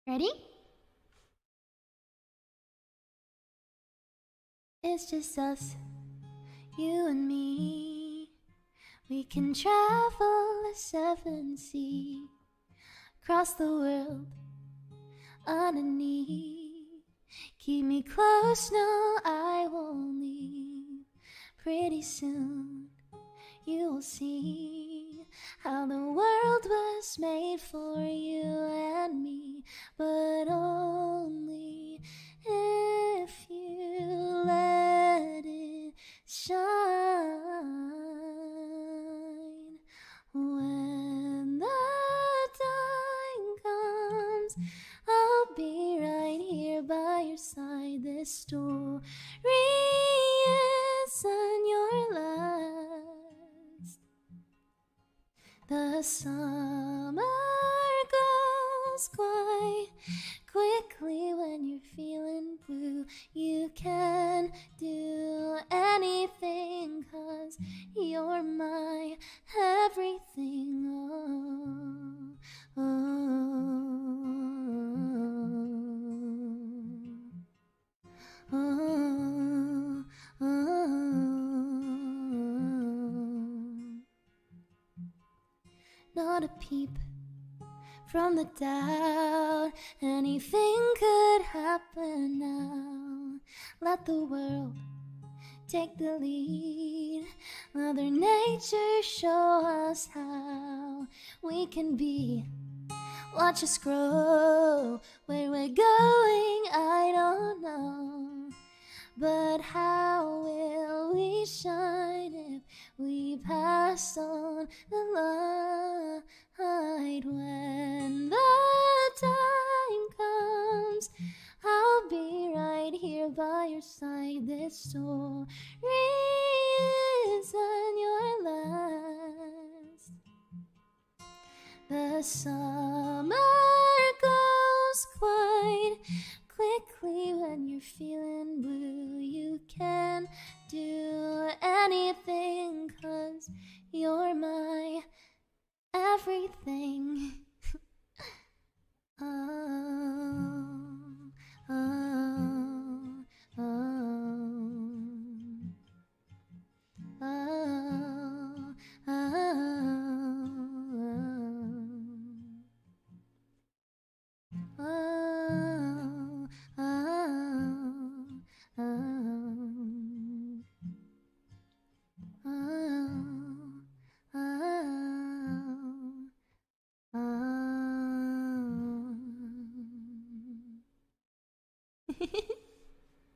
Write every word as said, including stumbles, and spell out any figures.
Ready? It's just us, you and me. We can travel the seven seas, across the world on a knee. Keep me close, no, I won't leave. Pretty soon you will see how the world was made for you and me, but only if you let it shine. When the time comes, I'll be right here by your side. This story isn't your last. The summer goes quite quickly when you're feeling blue. You can do anything 'cause you're my everything. Oh, oh, oh, oh. Not a peep from the doubt. Anything could happen now. Let the world take the lead. Mother Nature show us how we can be. Watch us grow. Where we're going, I don't know. But how will we shine if we pass on the light? When the time comes, I'll be right here by your side. This story isn't your last. The summer goes quite quickly when you're feeling blue. You can do anything 'cause you're my everything. Oh, oh, oh, oh, oh, oh, oh, oh. Oh, oh, oh.